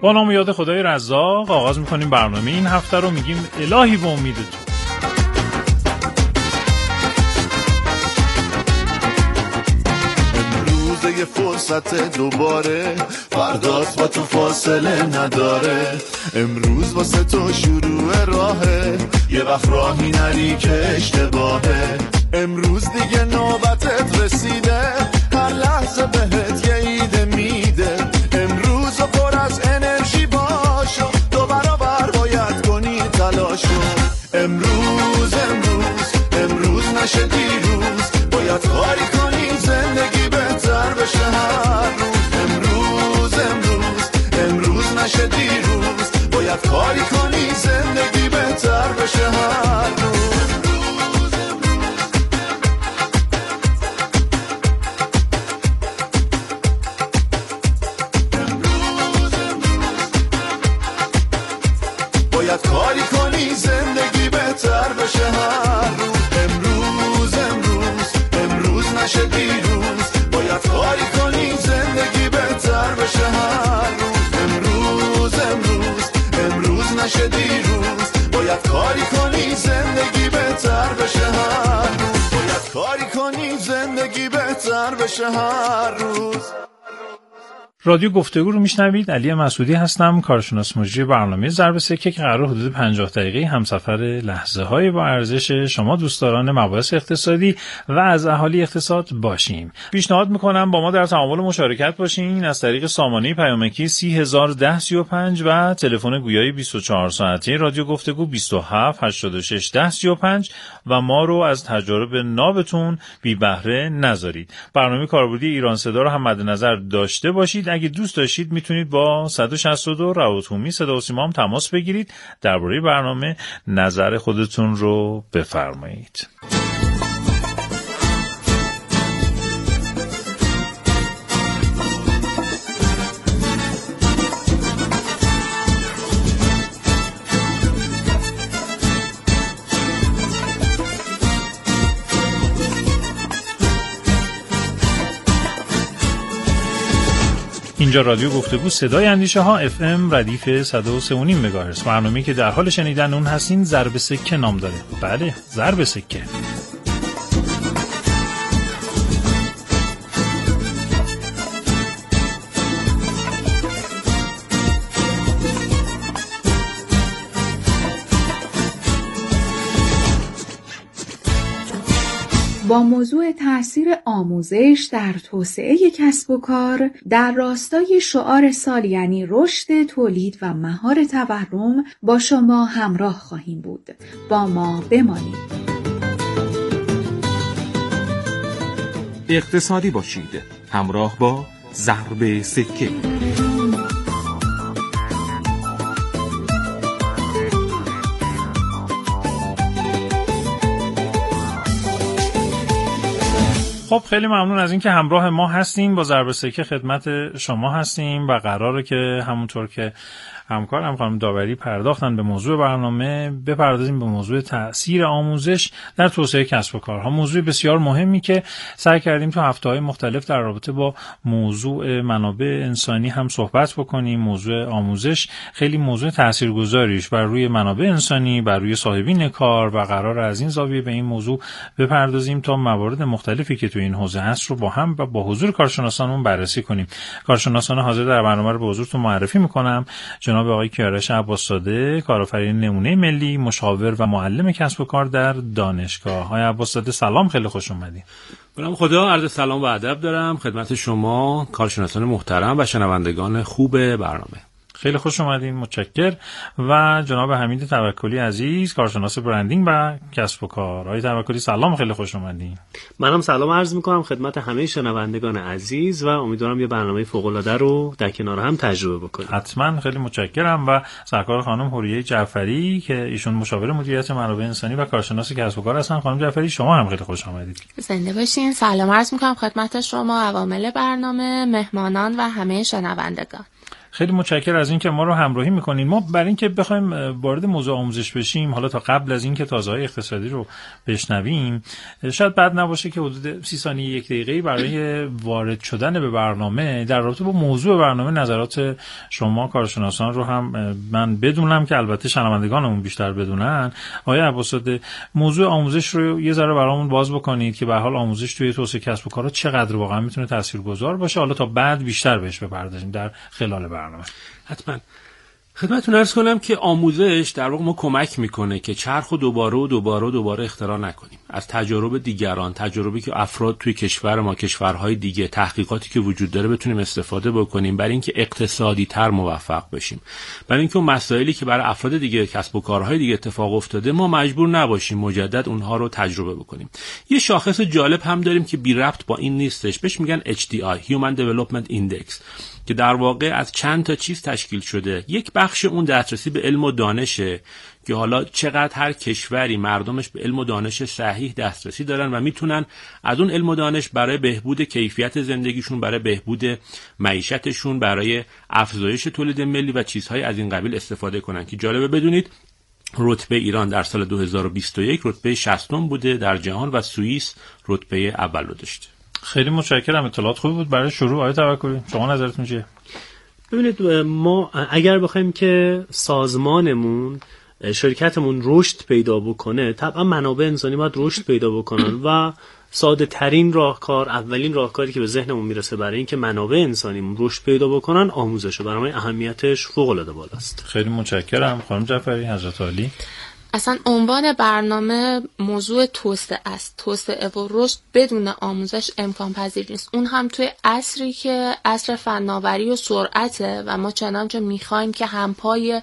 با نام و یاد خدای رزاق آغاز میکنیم برنامه این هفته رو. میگیم الهی به امید تو. امروز یه فرصت دوباره، فردات با تو فاصله نداره. امروز واسه تو شروع راهه، یه وقت راهی نری که اشتباهه. امروز دیگه نوبتت رسیده، هر لحظه بهت یه ایده میده. امروز پر از انرژی باشو، دو برابر باید کنی تلاشو. امروز نشه دیروز، باید کاری کنی زندگی بهتر بشه هر روز. امروز نشه دیروز، باید کاری کنی زندگی بهتر بشه هر روز. باید کاری کنی زندگی بهتر بشه هر روز. امروز نشه دیروز، باید کاری کنی زندگی بهتر بشه هر روز. امروز نشه دیروز، باید کاری کنی زندگی بهتر بشه هر روز. باید کاری کنی زندگی بهتر بشه هر روز. رادیو گفتگو رو میشنوید. علی مسعودی هستم، کارشناس مجری برنامه ضرب سکه که قرار حدود 50 دقیقه همسفر لحظه های با ارزش شما دوستداران مباحث اقتصادی و از اهالی اقتصاد باشیم. پیشنهاد میکنم با ما در تعامل مشارکت باشین از طریق سامانه پیامکی 3011035 و تلفن گویایی 24 ساعته رادیو گفتگو 27861035 و ما رو از تجارب نابتون بی بهره نذارید. برنامه کاربردی ایران صدا رو هم مد نظر داشته باشید. اگه دوست داشتید میتونید با 162 روابط صدا و سیما هم تماس بگیرید، درباره برنامه نظر خودتون رو بفرمایید. اینجا رادیو گفتگو صدای اندیشه ها FM ردیف 103.5 مگاهرتز. برنامه‌ای که در حال شنیدن اون هستین ضرب سکه نام داره. بله، ضرب سکه. با موضوع تأثیر آموزش در توسعه کسب و کار در راستای شعار سال یعنی رشد تولید و مهار تورم با شما همراه خواهیم بود. با ما بمانید. اقتصادی باشید، همراه با ضرب سکه. خب خیلی ممنون از اینکه همراه ما هستیم. با ضرب سکه خدمت شما هستیم و قراره که همونطور که همکارم خانم داوری پرداختن به موضوع برنامه بپردازیم به موضوع تأثیر آموزش در توسعه کسب و کارها. موضوع بسیار مهمی که سعی کردیم تو هفته‌های مختلف در رابطه با موضوع منابع انسانی هم صحبت بکنیم. موضوع آموزش خیلی موضوع تاثیرگذاریش بر روی منابع انسانی، بر روی صاحبین کار و قرار از این زاویه به این موضوع بپردازیم تا موارد مختلفی که تو این حوزه هست رو با هم و با حضور کارشناسانمون بررسی کنیم. کارشناسان حاضر در برنامه رو به حضورتون معرفی می‌کنم. جناب آقای کیارش عباس‌زاده، کارآفرین نمونه ملی، مشاور و معلم کسب و کار در دانشگاه. آقای عباس‌زاده سلام، خیلی خوش اومدید. برام خدا عرض سلام و ادب دارم خدمت شما کارشناسان محترم و شنوندگان خوب برنامه. خیلی خوش اومدین، متشکر. و جناب حمید توکلی عزیز، کارشناس برندینگ و کسب و کار. آقای توکلی سلام، خیلی خوش اومدین. منم سلام عرض میکنم خدمت همه شنوندگان عزیز و امیدوارم یه برنامه فوق العاده رو در کنار هم تجربه بکنیم. حتما، خیلی متشکرم. و سرکار خانم حوریه جعفری که ایشون مشاور مدیریت منابع انسانی و کارشناس کسب و کار هستن. خانم جعفری شما هم خیلی خوش اومدید. زنده باشین. سلام عرض میکنم خدمت شما، عوامل برنامه، مهمانان و همه شنوندگان. خیلی متشکرم از اینکه ما رو همراهی میکنین. ما برای اینکه بخوایم وارد موضوع آموزش بشیم، حالا تا قبل از اینکه تازه‌های اقتصادی رو بشنویم، شاید بد نباشه که حدود 30 ثانیه 1 دقیقه‌ای برای وارد شدن به برنامه در رابطه با موضوع برنامه نظرات شما کارشناسان رو هم من بدونم که البته شنوندگانمون بیشتر بدونن. آقای عباس‌زاده، موضوع آموزش رو یه ذره برامون باز بکنید که به هر حال آموزش توی توسعه کسب و کارها چقدر واقعا میتونه تاثیرگذار باشه، حالا تا بعد بیشتر بهش بپردازیم در خلال برنامه. حتما خدمتتون عرض کنم که آموزش در واقع ما کمک میکنه که چرخ رو دوباره اختراع نکنیم. از تجارب دیگران، تجربی که افراد توی کشور ما، کشورهای دیگه، تحقیقاتی که وجود داره بتونیم استفاده بکنیم برای اینکه اقتصادی تر موفق بشیم، برای اینکه اون مسائلی که برای افراد دیگه، کسب و کارهای دیگه اتفاق افتاده ما مجبور نباشیم مجدد اونها رو تجربه بکنیم. یه شاخص جالب هم داریم که بی ربط با این نیستش، بهش میگن HDI Human Development Index، که در واقع از چند تا چیز تشکیل شده. یک بخش اون دسترسی به علم و دانشه که حالا چقدر هر کشوری مردمش به علم و دانش صحیح دسترسی دارن و میتونن از اون علم و دانش برای بهبود کیفیت زندگیشون، برای بهبود معیشتشون، برای افزایش تولید ملی و چیزهای از این قبیل استفاده کنن. که جالبه بدونید رتبه ایران در سال 2021 رتبه 60م بوده در جهان و سوئیس رتبه اول رو داشته. خیلی متشکرم، اطلاعات خوبی بود برای شروع. آقای توکلی، شما نظرتون چیه؟ ببینید، ما اگر بخوایم که سازمانمون، شرکتمون رشد پیدا بکنه، طبعا منابع انسانی باید رشد پیدا بکنن و ساده ترین راهکار، اولین راهکاری که به ذهنمون میرسه برای اینکه منابع انسانیمون رشد پیدا بکنن آموزشه. برای من اهمیتش فوق العاده بالاست. خیلی متشکرم. خانم جعفری، حضرت عالی. اصلا عنوان برنامه موضوع توسعه است. توسعه و رشد بدون آموزش امکان پذیر نیست. اون هم توی عصری که عصر فناوری و سرعته و ما چنانچه میخوایم که همپای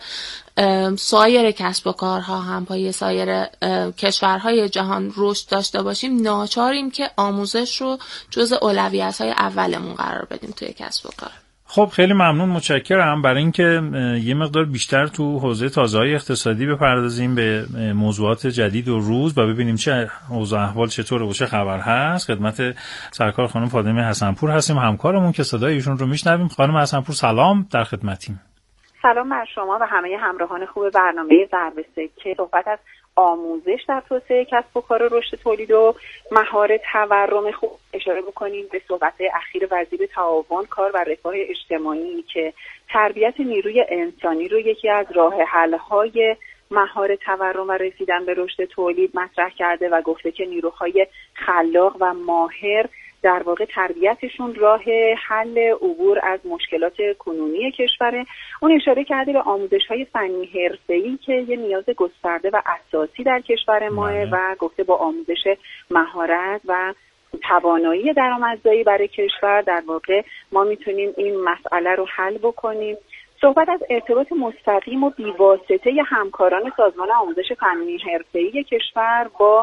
سایر کسب و کارها، همپای سایر کشورهای جهان رشد داشته باشیم، ناچاریم که آموزش رو جز اولویت‌های اولمون قرار بدیم توی کسب و کار. خب خیلی ممنون، متشکرم. برای اینکه یه مقدار بیشتر تو حوزه تازه‌های اقتصادی بپردازیم به موضوعات جدید و روز و ببینیم چه اوضاع احوال چطوره و چه خبر هست، خدمت سرکار خانم فاطمه حسن‌پور هستیم، همکارمون که صدای ایشون رو میشنویم. خانم حسن‌پور سلام، در خدمتیم. سلام بر شما و همه همراهان خوب برنامه ضرب سکه. صحبت از آموزش در توسعه کسب و کار، رشد تولید و مهار تورم خوب اشاره بکنیم به صحبت اخیر وزیر تعاون، کار و رفاه اجتماعی که تربیت نیروی انسانی رو یکی از راه حل‌های مهار تورم و رسیدن به رشد تولید مطرح کرده و گفته که نیروهای خلاق و ماهر در واقع تربیتشون راه حل عبور از مشکلات کنونی کشوره. اون اشاره کرده به آموزش‌های فنی حرفه‌ای که یه نیاز گسترده و اساسی در کشور ماه و گفته با آموزش مهارت و توانایی درآمدزایی برای کشور در واقع ما میتونیم این مسئله رو حل بکنیم. صحبت از ارتباط مستقیم و بیواسطه همکاران سازمان آموزش فنی حرفه‌ای کشور با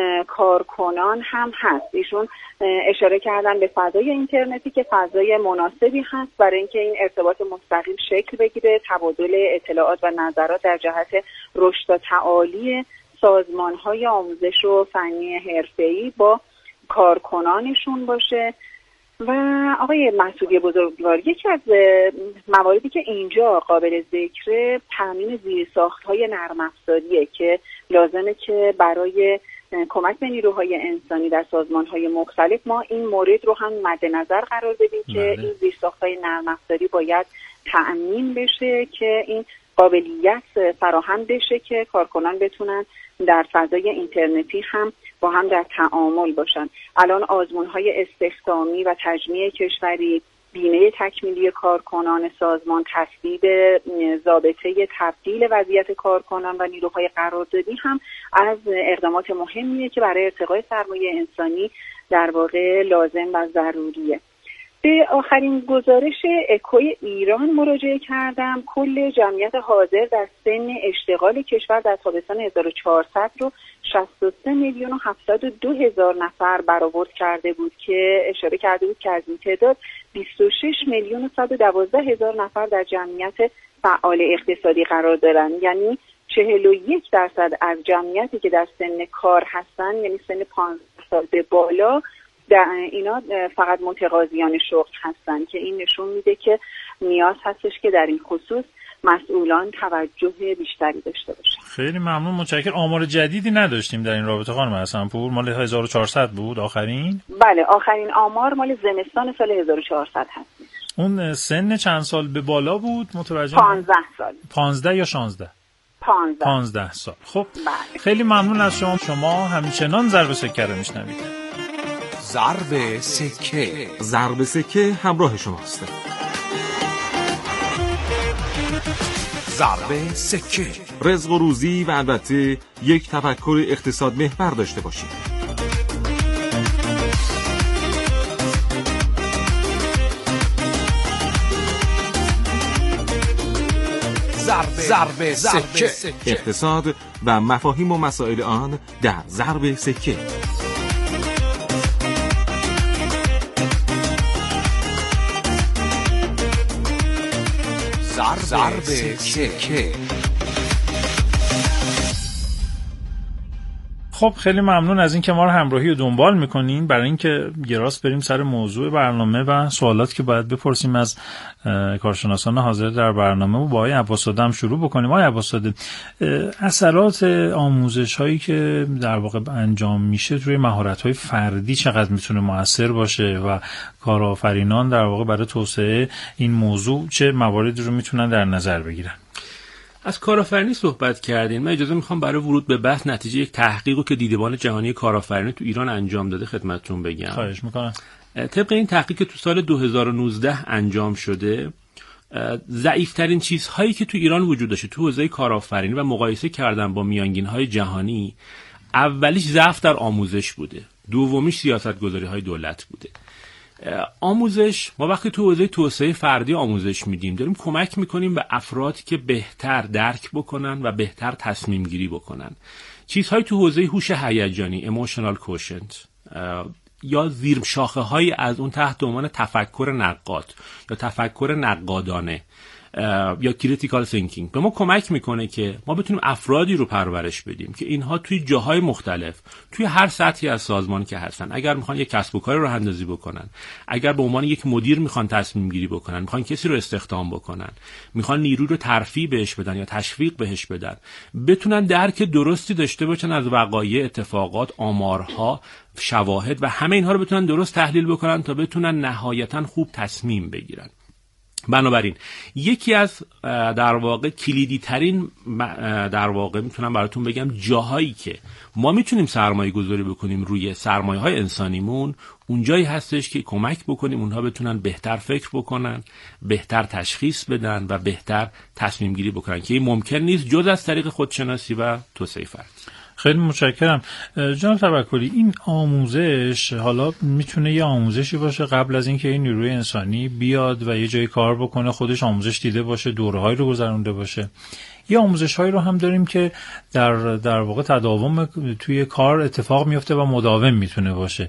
کارکنان هم هست. ایشون اشاره کردن به فضای اینترنتی که فضای مناسبی هست برای اینکه این ارتباط مستقیم شکل بگیره، تبادل اطلاعات و نظرات در جهت رشد و تعالی سازمان‌های آموزش و فنی حرفه‌ای با کارکنانشون باشه. و آقای مسئولی بزرگوار، یکی از مواردی که اینجا قابل ذکره تامین زیرساخت‌های نرم افزاریه که لازمه که برای کمک به نیروهای انسانی در سازمان‌های مختلف ما این مورد رو هم مد نظر قرار بدیم که این زیرساخت‌های نرم افزاری باید تأمین بشه که این قابلیت فراهم بشه که کارکنان بتونن در فضای اینترنتی هم با هم در تعامل باشن. الان آزمون‌های استخدامی و تجمیع کشوری، بیمه تکمیلی کارکنان سازمان، تصویب ضابطه تبدیل وضعیت کارکنان و نیروهای قراردادی هم از اقدامات مهمیه که برای ارتقای سرمایه انسانی در واقع لازم و ضروریه. به آخرین گزارش اکوی ایران مراجعه کردم. کل جمعیت حاضر در سن اشتغال کشور در تابستان 1400 رو 63,702,000 نفر برآورد کرده بود که اشاره کرده بود که از این تعداد 26,112,000 نفر در جمعیت فعال اقتصادی قرار دارند. یعنی 41% از جمعیتی که در سن کار هستن، یعنی سن 15 سال به بالا، اینا فقط متقاضیان شغل هستن که این نشون میده که نیاز هستش که در این خصوص مسئولان توجه بیشتری داشته باشن. خیلی ممنون، متشکرم. آمار جدیدی نداشتیم در این رابطه خانم حسن‌پور، مال 1400 بود آخرین؟ بله، آخرین آمار مال زمستان سال 1400 هست. اون سن چند سال به بالا بود متوجه؟ 15 سال. 15 یا 16؟ 15 سال. خب بله. خیلی ممنون از شما همچنان ضرب سکه رو میشنوید. ضرب سکه. ضرب سکه همراه شماست. ضرب سکه. رزق و روزی و البته یک تفکر اقتصاد محور داشته باشید. ضرب سکه. اقتصاد و مفاهیم و مسائل آن در ضرب سکه. ضرب سکه. خب خیلی ممنون از این که ما رو همراهی و دنبال میکنین. برای اینکه راست بریم سر موضوع برنامه و سوالات که باید بپرسیم از کارشناسان حاضر در برنامه و با آقای عباس‌زاده هم شروع بکنیم. آقای عباس‌زاده، اثرات آموزش هایی که در واقع انجام میشه روی مهارت های فردی چقدر میتونه مؤثر باشه و کارآفرینان در واقع برای توسعه این موضوع چه مواردی رو میتونن در نظر بگیرن؟ از کارآفرینی صحبت کردین. من اجازه میخوام برای ورود به بحث نتیجه یک تحقیقی که دیدبان جهانی کارآفرینی تو ایران انجام داده خدمتتون بگم. خواهش میکنم. طبق این تحقیق که تو سال 2019 انجام شده، ضعیف‌ترین چیزهایی که تو ایران وجود داشته تو حوزه کارآفرینی و مقایسه کردن با میانگین‌های جهانی، اولیش ضعف در آموزش بوده، دومیش سیاست‌گذاری‌های دولت بوده. آموزش، ما وقتی تو حوزه توسعه فردی آموزش میدیم داریم کمک میکنیم به افرادی که بهتر درک بکنن و بهتر تصمیم گیری بکنن. چیزهای تو حوزه هوش هیجانی emotional quotient یا زیر شاخه های از اون تحت عنوان تفکر نقاد یا تفکر نقادانه یا critical thinking به ما کمک میکنه که ما بتونیم افرادی رو پرورش بدیم که اینها توی جاهای مختلف، توی هر سطحی از سازمان که هستن، اگر میخوان یک کسب و کاری رو راه‌اندازی بکنن، اگر به عنوان یک مدیر میخوان تصمیم گیری بکنن، میخوان کسی رو استخدام بکنن، میخوان نیروی رو ترفیع بهش بدن یا تشویق بهش بدن، بتونن درک درستی داشته باشن از وقایع، اتفاقات، آمارها، شواهد و همه اینها رو بتونن درست تحلیل بکنن تا بتونن نهایتاً خوب تصمیم بگیرن. بنابراین یکی از در واقع کلیدی ترین در واقع میتونم براتون بگم جاهایی که ما میتونیم سرمایه گذاری بکنیم روی سرمایه های انسانیمون، اونجایی هستش که کمک بکنیم اونها بتونن بهتر فکر بکنن، بهتر تشخیص بدن و بهتر تصمیم گیری بکنن که این ممکن نیست جز از طریق خودشناسی و توسعه فردی. خیلی متشکرم. جناب توکلی، این آموزش حالا میتونه یه آموزشی باشه قبل از اینکه این نیروی انسانی بیاد و یه جایی کار بکنه، خودش آموزش دیده باشه، دوره‌هایی رو گذرونده باشه. یه آموزش‌هایی رو هم داریم که در واقع تداوم توی کار اتفاق میفته و مداوم میتونه باشه.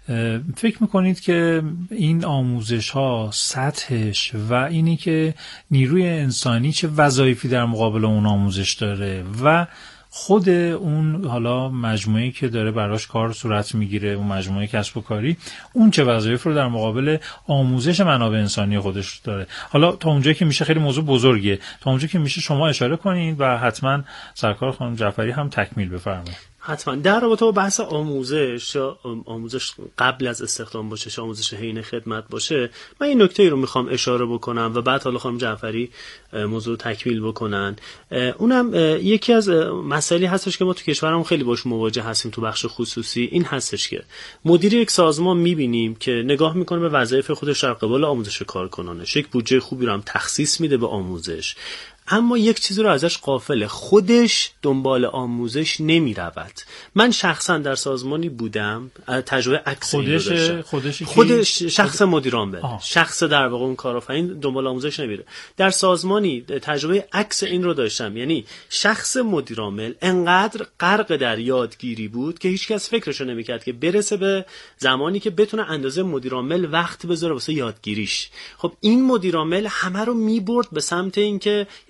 فکر میکنید که این آموزش‌ها سطحش و اینی که نیروی انسانی چه وظایفی در مقابل اون آموزش داره و خود اون حالا مجموعه‌ای که داره براش کار صورت میگیره، اون مجموعه کسب و کاری، اون چه وظایف رو در مقابل آموزش منابع انسانی خودش داره؟ حالا تا اونجایی که میشه خیلی موضوع بزرگه، تا اونجایی که میشه شما اشاره کنید و حتما سرکار خانم جعفری هم تکمیل بفرمایید. حتما در رابطه با بحث آموزش یا آموزش قبل از استخدام باشه یا آموزش حین خدمت باشه، من این نکته رو میخوام اشاره بکنم و بعد حالا خانم جعفری موضوع تکمیل بکنن. اونم یکی از مسائلی هستش که ما تو کشورمون خیلی باش مواجه هستیم تو بخش خصوصی، این هستش که مدیر یک سازمان میبینیم که نگاه میکنه به وظایف خودش در قبال آموزش کارکنانش، یک بودجه خوبی رو هم تخصیص میده به آموزش، اما یک چیزی رو ازش غافله، خودش دنبال آموزش نمی رود. من شخصا در سازمانی بودم، تجربه عکس این رو داشتم. خودش شخص مدیرعامل، شخص در واقع اون کارآفرین دنبال آموزش نمیره. در سازمانی تجربه عکس این رو داشتم، یعنی شخص مدیرعامل انقدر غرق در یادگیری بود که هیچکس فکرشو نمیکرد که برسه به زمانی که بتونه اندازه مدیرعامل وقت بذاره واسه یادگیریش. خب این مدیرعامل همه رو میبرد به سمت اینکه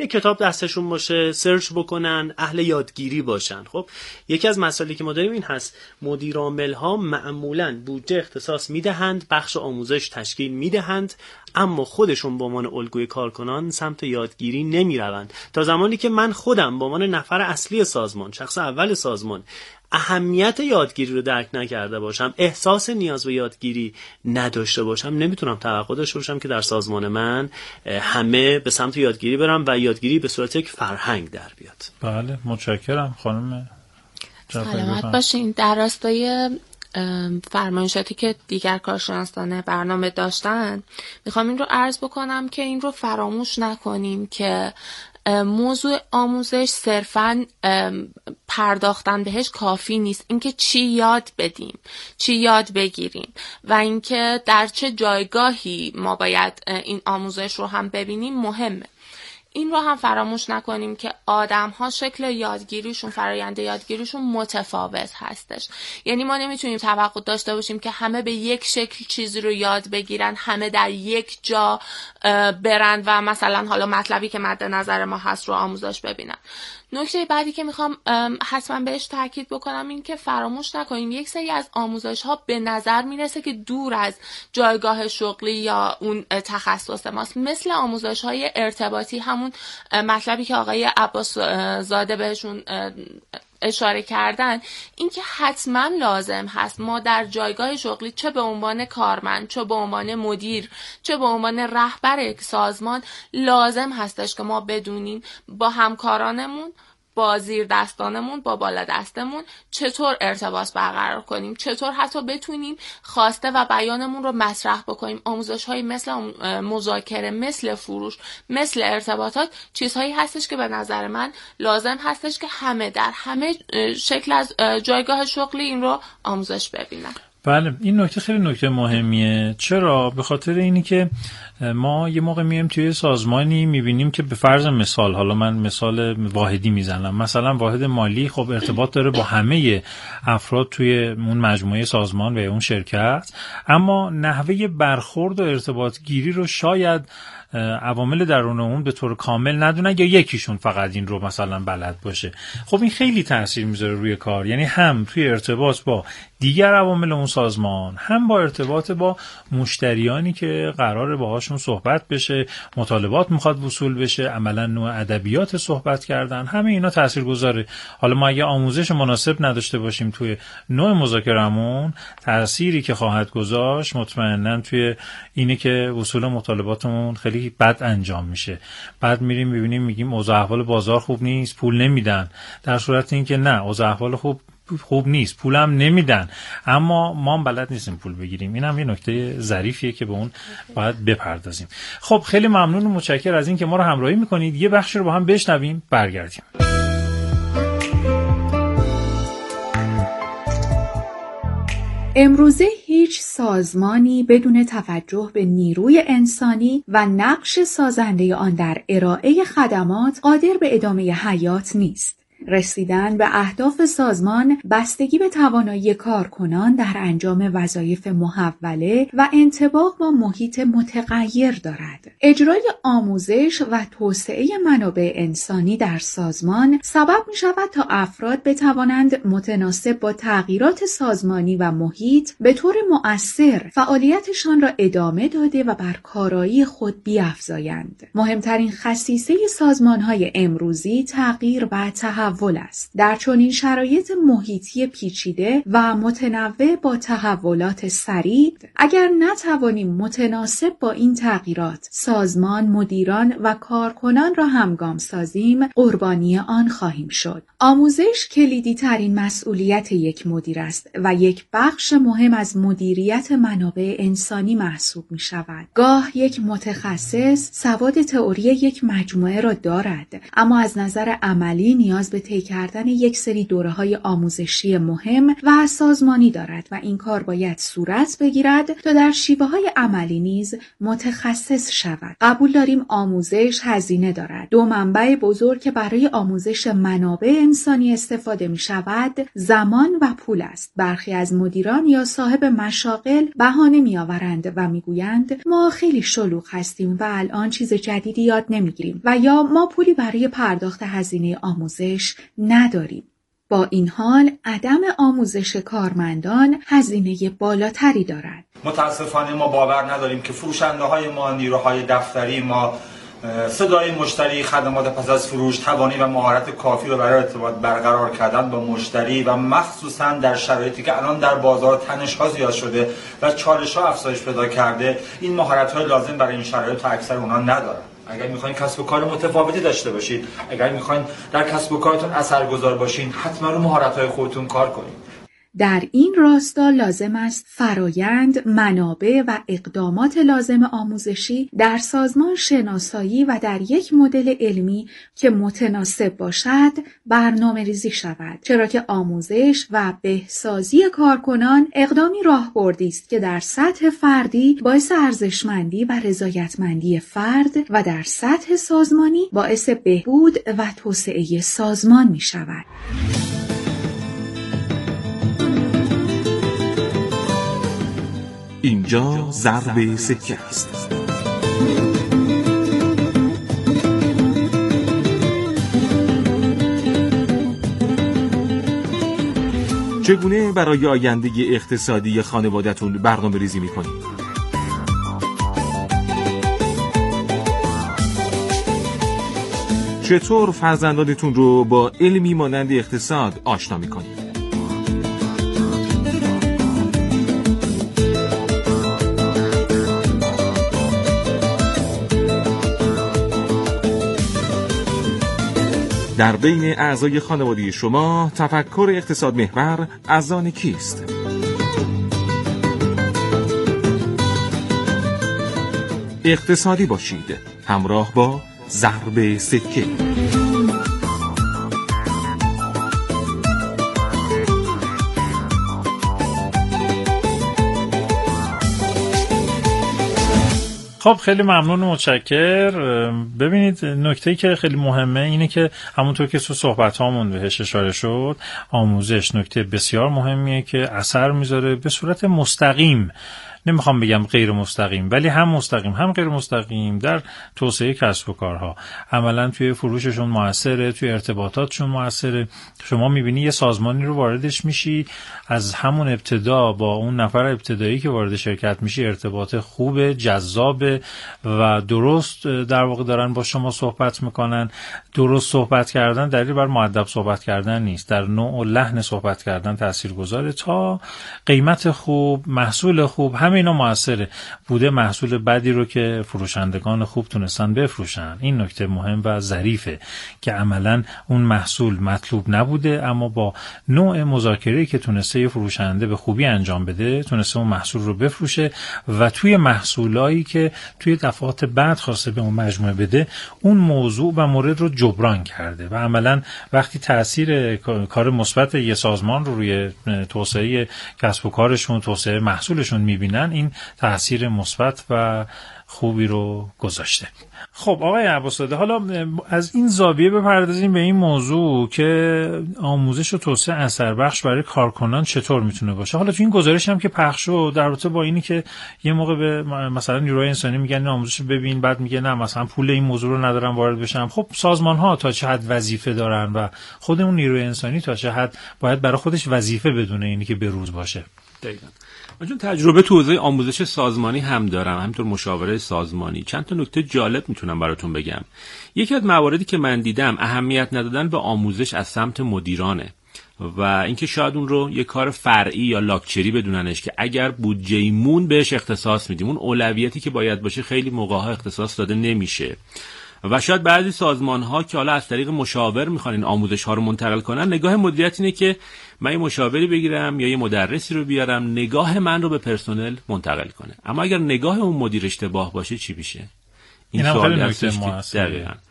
یه کتاب دستشون باشه، سرچ بکنن، اهل یادگیری باشن. خب یکی از مسائلی که ما داریم این هست، مدیر عامل ها معمولاً بودجه اختصاص میدهند، بخش آموزش تشکیل میدهند، اما خودشون به عنوان الگوی کارکنان سمت یادگیری نمیروند. تا زمانی که من خودم به عنوان نفر اصلی سازمان، شخص اول سازمان، اهمیت یادگیری رو درک نکرده باشم، احساس نیاز به یادگیری نداشته باشم، نمیتونم توقع داشته باشم که در سازمان من همه به سمت یادگیری برم و یادگیری به صورت یک فرهنگ در بیاد. بله، متشکرم خانم. سلامت باشین. در راستای فرمایشاتی که دیگر کارشناسان برنامه داشتن، میخوام این رو عرض بکنم که این رو فراموش نکنیم که موضوع آموزش صرفاً پرداختن بهش کافی نیست. اینکه چی یاد بدیم، چی یاد بگیریم و اینکه در چه جایگاهی ما باید این آموزش رو هم ببینیم مهمه. این رو هم فراموش نکنیم که آدم‌ها شکل یادگیریشون، فرآیند یادگیریشون متفاوت هستش. یعنی ما نمیتونیم توقع داشته باشیم که همه به یک شکل چیزی رو یاد بگیرن، همه در یک جا برن و مثلا حالا مطلبی که مد نظر ما هست رو آموزش ببینن. نکته بعدی که میخوام حتما بهش تاکید بکنم این که فراموش نکنیم یک سری از آموزش ها به نظر میرسه که دور از جایگاه شغلی یا اون تخصص ماست، مثل آموزش های ارتباطی، همون مطلبی که آقای عباس زاده بهشون اشاره کردن. این که حتما لازم هست ما در جایگاه شغلی، چه به عنوان کارمند، چه به عنوان مدیر، چه به عنوان رهبر یک سازمان، لازم هستش که ما بدونیم با همکارانمون، با زیر دستانمون، با بالا دستمون چطور ارتباط برقرار کنیم، چطور حتی بتونیم خواسته و بیانمون رو مطرح بکنیم. آموزش‌های مثل مذاکره، مثل فروش، مثل ارتباطات چیزهایی هستش که به نظر من لازم هستش که همه در همه شکل از جایگاه شغلی این رو آموزش ببینن. بله، این نکته خیلی نکته مهمیه. چرا؟ به خاطر اینی که ما یه موقع میایم توی سازمانی میبینیم که به فرض مثال، حالا من مثال واحدی میزنم، مثلا واحد مالی خب ارتباط داره با همه افراد توی اون مجموعه سازمان و اون شرکت، اما نحوه برخورد و ارتباط گیری رو شاید عوامل درون اون به طور کامل ندونن یا یکیشون فقط این رو مثلا بلد باشه. خب این خیلی تاثیر میذاره روی کار، یعنی هم توی ارتباط با دیگر عوامل اون سازمان، هم با ارتباط با مشتریانی که قراره باهاشون صحبت بشه، مطالبات میخواد وصول بشه، عملا نوع ادبیات صحبت کردن، همه اینا تاثیرگذاره. حالا ما اگه آموزش مناسب نداشته باشیم توی نوع مذاکرمون، تأثیری که خواهد گذاشت مطمئناً توی اینه که وصول مطالباتمون خیلی بد انجام میشه. بعد میریم میبینیم میگیم اوضاع احوال بازار خوب نیست، پول نمیدن، در صورت اینکه نه، اوضاع احوال خوب نیست، پولم نمیدن، اما ما هم بلد نیستیم پول بگیریم. این هم یه نکته ظریفیه که به اون باید بپردازیم. خب خیلی ممنون و متشکر از این که ما رو همراهی میکنید. یه بخشی رو با هم بشنویم، برگردیم. امروزه هیچ سازمانی بدون توجه به نیروی انسانی و نقش سازنده آن در ارائه خدمات قادر به ادامه حیات نیست. رسیدن به اهداف سازمان بستگی به توانایی کارکنان در انجام وظایف محوله و انطباق با محیط متغیر دارد. اجرای آموزش و توسعه منابع انسانی در سازمان سبب می شود تا افراد بتوانند متناسب با تغییرات سازمانی و محیط به طور مؤثر فعالیتشان را ادامه داده و بر کارایی خود بیفزایند. مهمترین خصیصه سازمان‌های امروزی تغییر و تحول است. در چنین شرایط محیطی پیچیده و متنوع با تحولات سریع، اگر نتوانیم متناسب با این تغییرات سازمان، مدیران و کارکنان را همگام سازیم، قربانی آن خواهیم شد. آموزش کلیدی ترین مسئولیت یک مدیر است و یک بخش مهم از مدیریت منابع انسانی محسوب می شود. گاه یک متخصص سواد تئوری یک مجموعه را دارد، اما از نظر عملی نیاز به به طی کردن یک سری دوره‌های آموزشی مهم و سازمانی دارد و این کار باید صورت بگیرد تا در شیوه‌های عملی نیز متخصص شود. قبول داریم آموزش هزینه دارد. دو منبع بزرگ که برای آموزش منابع انسانی استفاده می‌شود، زمان و پول است. برخی از مدیران یا صاحب مشاغل بهانه می‌آورند و می‌گویند ما خیلی شلوغ هستیم و الان چیز جدیدی یاد نمی‌گیریم و یا ما پولی برای پرداخت هزینه آموزش نداریم. با این حال عدم آموزش کارمندان هزینه بالاتری دارد. متاسفانه ما باور نداریم که فروشنده‌های ما، نیروهای دفتری ما، صدای مشتری، خدمات پس از فروش، توانایی و مهارت کافی رو برای ارتباط برقرار کردن با مشتری و مخصوصاً در شرایطی که الان در بازار تنش‌ها زیاد شده و چالش‌ها افزایش پیدا کرده، این مهارت‌های لازم برای این شرایط اکثر اونها ندارن. اگر میخواین کسب و کار متفاوتی داشته باشید، اگر میخواین در کسب و کارتون اثرگذار باشین، حتما رو مهارت‌های خودتون کار کنید. در این راستا لازم است فرایند، منابع و اقدامات لازم آموزشی در سازمان شناسایی و در یک مدل علمی که متناسب باشد برنامه‌ریزی شود، چرا که آموزش و بهسازی کارکنان اقدامی راهبردی است که در سطح فردی باعث ارزشمندی و رضایتمندی فرد و در سطح سازمانی باعث بهبود و توسعه سازمان می شود. اینجا ضرب سکه است. چگونه برای آینده اقتصادی خانواده‌تون برنامه ریزی می‌کنید؟ چطور فرزندانتون رو با علمی مانند اقتصاد آشنا می‌کنید؟ در بین اعضای خانواده شما تفکر اقتصاد محور از آن کیست؟ اقتصادی باشید، همراه با ضرب سکه. خب خیلی ممنون و متشکر. ببینید نکته‌ای که خیلی مهمه اینه که همونطور که تو صحبت هامون بهش اشاره شد، آموزش نکته بسیار مهمیه که اثر میذاره به صورت مستقیم، نمیخوام بگم غیر مستقیم، ولی هم مستقیم هم غیر مستقیم در توسعه کسب و کارها. عملا توی فروششون موثره، توی ارتباطاتشون موثره. شما میبینی یه سازمانی رو واردش میشی، از همون ابتدا با اون نفر ابتدایی که وارد شرکت میشی ارتباط خوبه، جذابه و درست در واقع دارن با شما صحبت میکنن. درست صحبت کردن دلیل بر مؤدب صحبت کردن نیست، در نوع و لحن صحبت کردن تاثیرگذاره تا قیمت خوب، محصول خوب، همه اینا موثره. بوده محصول بدی رو که فروشندگان خوب تونستن بفروشن. این نکته مهم و ظریفه که عملا اون محصول مطلوب نبوده، اما با نوع مذاکره‌ای که تونسته یه فروشنده به خوبی انجام بده، تونسته اون محصول رو بفروشه و توی محصولایی که توی دفعات بعد خواسته به اون مجموعه بده، اون موضوع و مورد رو جبران کرده و عملا وقتی تأثیر کار مثبت یه سازمان رو روی توسعه کسب و کارشون، توسعه محصولشون میبینن، این تأثیر مثبت و خوبی رو گذاشته. خب آقای عباس‌زاده، حالا از این زاویه بپردازیم به این موضوع که آموزش و توسعه اثر بخش برای کارکنان چطور میتونه باشه. حالا تو این گزارش هم که پخش شد در رابطه با اینی که یه موقع به مثلا نیروی انسانی میگن این آموزش ببین، بعد میگه نه مثلا پول این موضوع رو ندارم وارد بشم. خب سازمان ها تا چه حد وظیفه دارن و خود اون نیروی انسانی تا چه حد باید برای خودش وظیفه بدونه اینی که به روز باشه. دقیقاً. من چون تجربه تو حوزه آموزش سازمانی هم دارم، همینطور مشاوره سازمانی، چند تا نکته جالب میتونم براتون بگم. یکی از مواردی که من دیدم اهمیت ندادن به آموزش از سمت مدیرانه و اینکه شاید اون رو یه کار فرعی یا لاکچری بدوننش که اگر بودجه‌مون بهش اختصاص میدیم، اون اولویتی که باید باشه خیلی موقع‌ها اختصاص داده نمیشه. و شاید بعضی سازمان‌ها که حالا از طریق مشاور میخوان این آموزش‌ها رو منتقل کنن، نگاه مدیریت اینه که من یه مشاوری بگیرم یا یه مدرسی رو بیارم نگاه من رو به پرسنل منتقل کنه. اما اگر نگاه اون مدیر اشتباه باشه چی میشه؟ این سوالی هستش که دقیقاً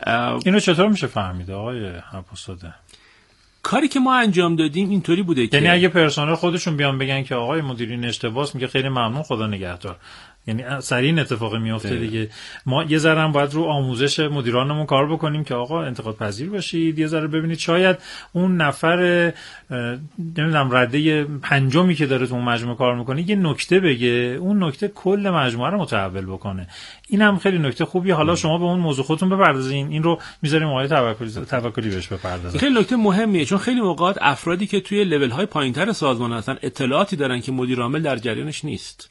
اینو چطور میشه فهمید آقای حباس‌زاده؟ کاری که ما انجام دادیم اینطوری بوده که یعنی اگه پرسنل خودشون بیان بگن که آقای مدیرین اشتباس، میگه خیلی ممنون، خدا نگهدار، یعنی سریع این اتفاقی میفته دیگه. ما یه ذره هم باید رو آموزش مدیرانمون کار بکنیم که آقا انتقاد پذیر باشید، یه ذره ببینید شاید اون نفر نمیدونم رده پنجمی که داره تو اون مجموعه کار میکنه یه نکته بگه، اون نکته کل مجموعه رو متحول بکنه. این هم خیلی نکته خوبیه. حالا شما به اون موضوع خودتون بپردازین، این رو میذاریم آقای توکلی بهش بپردازه. خیلی نکته مهمیه، چون خیلی موقعات افرادی که توی لول های پایینتر سازمان هستن اطلاعاتی دارن که مدیر عامل در جریانش نیست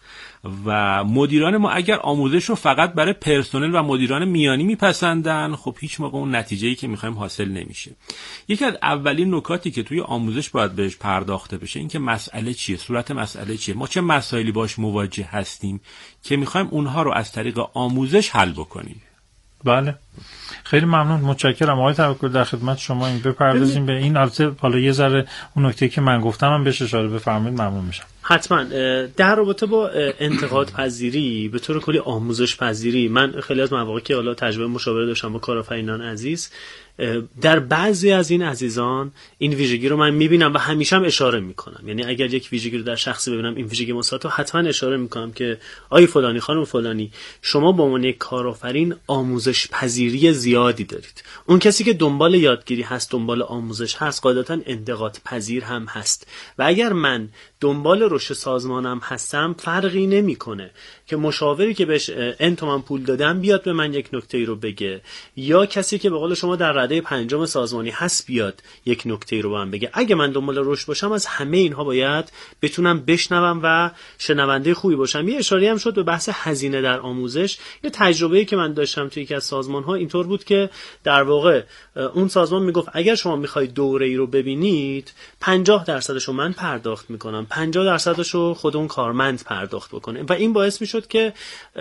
و مدیران ما اگر آموزش رو فقط برای پرسنل و مدیران میانی میپسندن، خب هیچ موقع اون نتیجه‌ای که می‌خوایم حاصل نمیشه. یکی از اولین نکاتی که توی آموزش باید بهش پرداخته بشه این که مسئله چیه، صورت مسئله چیه، ما چه مسائلی باش مواجه هستیم که می‌خوایم اونها رو از طریق آموزش حل بکنیم. بله، خیلی ممنون، متشکرم آقای توکل. در خدمت شما. این بپردازیم به این. البته حالا یه ذره اون نکته که من گفتم هم بهش اشاره بفرمایید، ممنون میشم. حتما. در رابطه با انتقاد پذیری به طور کلی آموزش پذیری، من خیلی از مواقع که حالا تجربه مشاوره داشتم با کارآفرینان عزیز، در بعضی از این عزیزان این ویژگی رو من میبینم و همیشه هم اشاره میکنم. یعنی اگر یک ویژگی رو در شخصی ببینم این ویژگی مثبت رو حتما اشاره میکنم که آی فلانی، خانم فلانی، شما به عنوان یک کارآفرین آموزش پذیری زیادی دارید. اون کسی که دنبال یادگیری هست، دنبال آموزش هست، قاعدتاً انتقاد پذیر هم هست. و اگر من دنبال رشد سازمانم هستم، فرقی نمیکنه که مشاوری که بهش ان تومن پول دادم بیاد به من یک نکته‌ای رو بگه، یا کسی که به قول شما در رده پنجم سازمانی هست بیاد یک نکته‌ای رو به من بگه. اگه من دنبال رشد باشم، از همه اینها باید بتونم بشنوم و شنونده خوبی باشم. یه اشاره هم شد به بحث هزینه در آموزش. یه تجربه‌ای که من داشتم توی یکی از سازمان‌ها اینطور بود که در واقع اون سازمان میگفت اگر شما می‌خواید دوره‌ای رو ببینید 50% رو من پرداخت می‌کنم، 50% رو خود اون کارمند پرداخت بکنه. و این باعث میشد که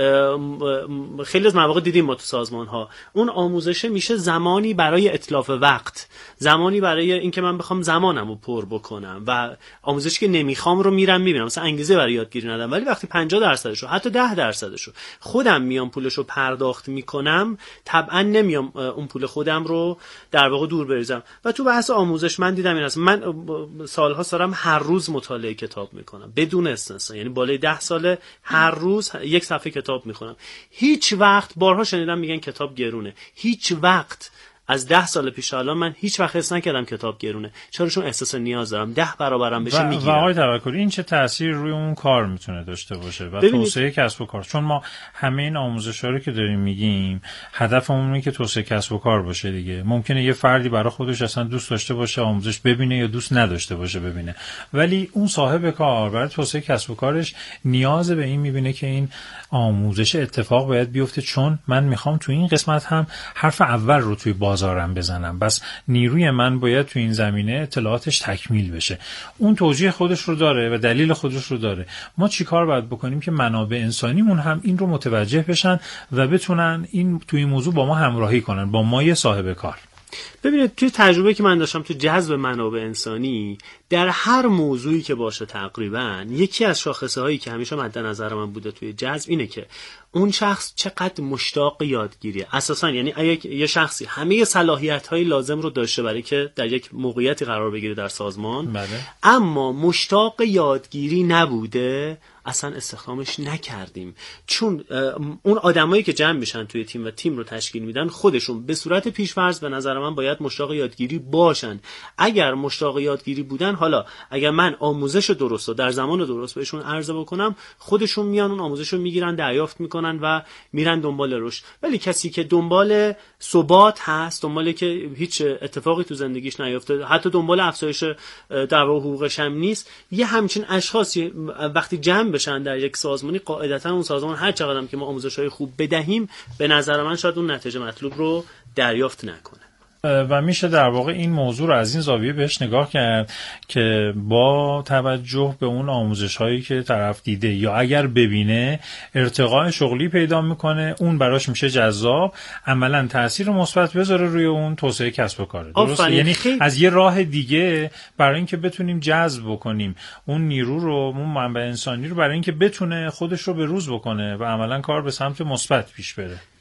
خیلی از مواقع دیدیم ما تو سازمان‌ها اون آموزش میشه زمانی برای اتلاف وقت، زمانی برای اینکه من بخوام زمانم رو پر بکنم و آموزشی که نمیخوام رو میرم میبینم، مثلا انگیزه برای یادگیری ندارم. ولی وقتی 50% رو حتی 10% رو خودم میام پولش رو پرداخت میکنم، طبعا نمیام اون پول خودم رو در واقع دور بریزم. و تو بحث آموزش من دیدم این است، من سالها دارم هر روز مطالعه کتاب میکنم بدون استثنا، یعنی بالای 10 ساله هر روز یک صفحه کتاب میخونم. هیچ وقت، بارها شنیدم میگن کتاب گرونه، هیچ وقت از 10 سال پیش الان من هیچ وقت حس نکردم کتاب گرونه. چرا؟ چون احساس نیاز دارم 10 برابرم بشه میگیرم. و آقای توکلی، این چه تأثیر روی اون کار میتونه داشته باشه و توسعه کسب و کار؟ چون ما همه این آموزش‌ها رو که داریم میگیم هدفمون اینه که توسعه کسب و کار باشه دیگه. ممکنه یه فردی برای خودش اصلا دوست داشته باشه آموزش ببینه یا دوست نداشته باشه ببینه، ولی اون صاحب کار برای توسعه کسب و کارش نیاز به این میبینه که این آموزش اتفاق باید بیفته، چون من میخوام تو این قسمت هم حرف اول رو توی بازارم بزنم، بس نیروی من باید تو این زمینه اطلاعاتش تکمیل بشه. اون توجیه خودش رو داره و دلیل خودش رو داره. ما چیکار باید بکنیم که منابع انسانیمون هم این رو متوجه بشن و بتونن این توی این موضوع با ما همراهی کنن، با ما یه صاحب کار. ببینید توی تجربه که من داشتم تو جذب منابع انسانی، در هر موضوعی که باشه تقریبا یکی از شاخصه هایی که همیشه مد نظر من بوده توی جذب اینه که اون شخص چقدر مشتاق یادگیریه. اساسا یعنی اگه یه شخصی همه صلاحیت‌های لازم رو داشته برای که در یک موقعیتی قرار بگیره در سازمان، بله، اما مشتاق یادگیری نبوده، اصلا استخدامش نکردیم. چون اون آدمایی که جمع میشن توی تیم و تیم رو تشکیل میدن خودشون به صورت پیش‌فرض به نظر من باید مشتاق یادگیری باشن. اگر مشتاق یادگیری بودن، حالا اگر من آموزش درست و در زمان درست بهشون عرضه بکنم، خودشون میان اون آموزش رو میگیرن، دریافت میکنن و میرن دنبال رشد. ولی کسی که دنبال ثبات هست، دنبال که هیچ اتفاقی تو زندگیش نیفته، حتی دنبال افزایش در واقع حقوقش هم نیست، یه همچین اشخاصی وقتی جمع بشن در یک سازمانی، قاعدتا اون سازمان هر چقدر که ما آموزش‌های خوب بدهیم، به نظر من شاید اون نتیجه مطلوب رو دریافت نکنه. و میشه در واقع این موضوع رو از این زاویه بهش نگاه کرد که با توجه به اون آموزش هایی که طرف دیده یا اگر ببینه ارتقاء شغلی پیدا میکنه، اون براش میشه جذاب، عملا تأثیر مثبت بذاره روی اون توسعه کسب و کاره. درسته؟ یعنی از یه راه دیگه برای اینکه بتونیم جذب بکنیم اون نیرو رو، اون منبع انسانی رو، برای اینکه بتونه خودش رو به روز بکنه و عملا کار به سمت مثبت پیش بره.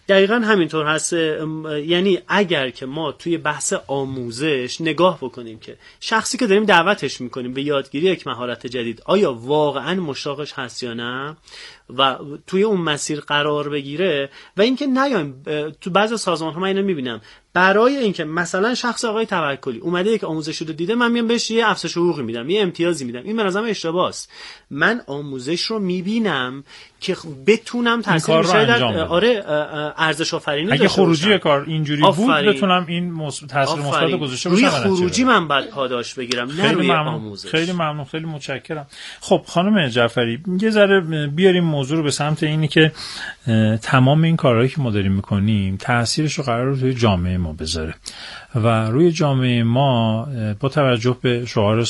دقیقاً همینطور هست. یعنی اگر که ما توی بحث آموزش نگاه بکنیم که شخصی که داریم دعوتش میکنیم به یادگیری یک مهارت جدید آیا واقعاً مشتاقش هست یا نه و توی اون مسیر قرار بگیره، و اینکه نیایم تو بعضی سازمان‌ها من اینو میبینم برای اینکه مثلا شخص آقای توکلی اومده یک آموزش رو دیده، من میام بهش یه افزایش حقوقی میدم، یه امتیازی میدم. این به نظرم اشتباهه. من آموزش رو میبینم که بتونم تاثیر ارزش آفرینی اگه خروجی کار اینجوری بود بتونم این تاثیر مثبت گذاشته باشم. روی خروجی من باید پاداش بگیرم، نه روی آموزش. خیلی ممنون، خیلی متشکرم. خب خانم جعفری، یه ذره بیاریم موضوع رو به سمت اینی که تمام این کارهایی که ما داریم میکنیم تاثیرش رو قراره توی جامعه ما بذاره و روی جامعه ما با توجه به شعار